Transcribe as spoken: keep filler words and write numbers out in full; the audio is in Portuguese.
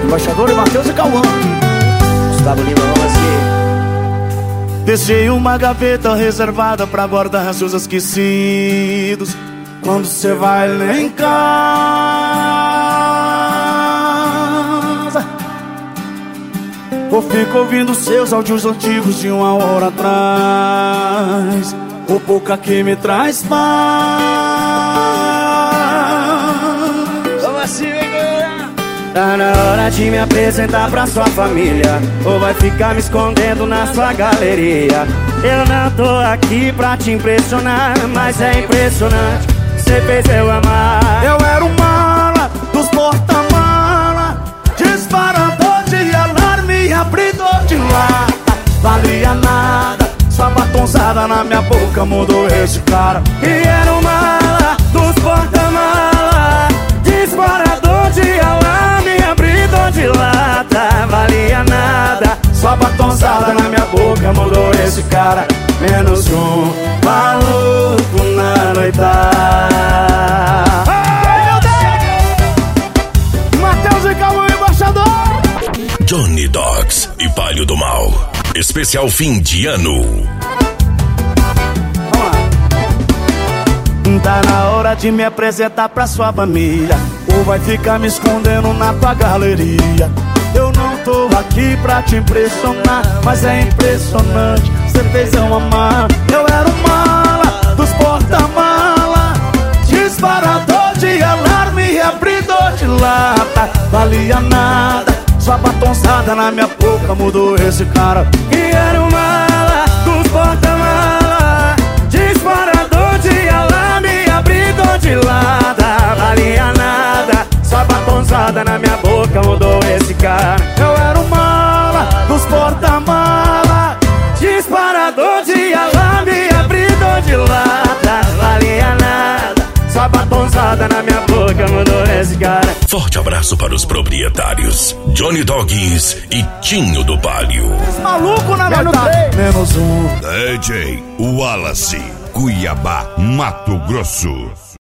Embaixador e Matheus e Cauã. Gustavo Lima, vamos assim. Deixei uma gaveta reservada pra guardar seus esquecidos. Quando cê vai lá em casa, ou fico ouvindo seus áudios antigos de uma hora atrás. O pouca que me traz paz. Vamos assim, galera. Tá na hora de me apresentar pra sua família, ou vai ficar me escondendo na sua galeria. Eu não tô aqui pra te impressionar, mas é impressionante, cê fez eu amar. Eu era o mala dos porta-mala, disparador de alarme, abridor de lata. Valia nada, sua batonzada na minha boca mudou esse cara. E era o mala dos porta-mala, disparador de alarme, abridor de lata. Valia nada, sua batonzada na minha boca mudou esse cara. Menos um maluco na noitada. Ai, meu Deus! Matheus e Cauã, embaixador. Johnny Dogs e Palio do Mal. Especial fim de ano. Tá na hora de me apresentar pra sua família, ou vai ficar me escondendo na tua galeria. Eu não tô aqui pra te impressionar, mas é impressionante, cê fez eu amar. Eu era o mala dos porta-mala, disparador de alarme, abridor de lata. Valia nada, sua batonzada na minha boca mudou esse cara. E era o mala dos porta-mala, disparador de alarme, abridor de lata. Valia nada, sua batonzada na minha boca mudou esse cara. Eu era o mala dos porta-mala, disparador de alarme, abridor de lata. Valia nada, sua batonzada na minha boca mudou esse cara. Forte abraço para os proprietários Johnny Dogs e Tinho do Palio. Maluco na noitada. Menos um. D J Wallace, Cuiabá, Mato Grosso.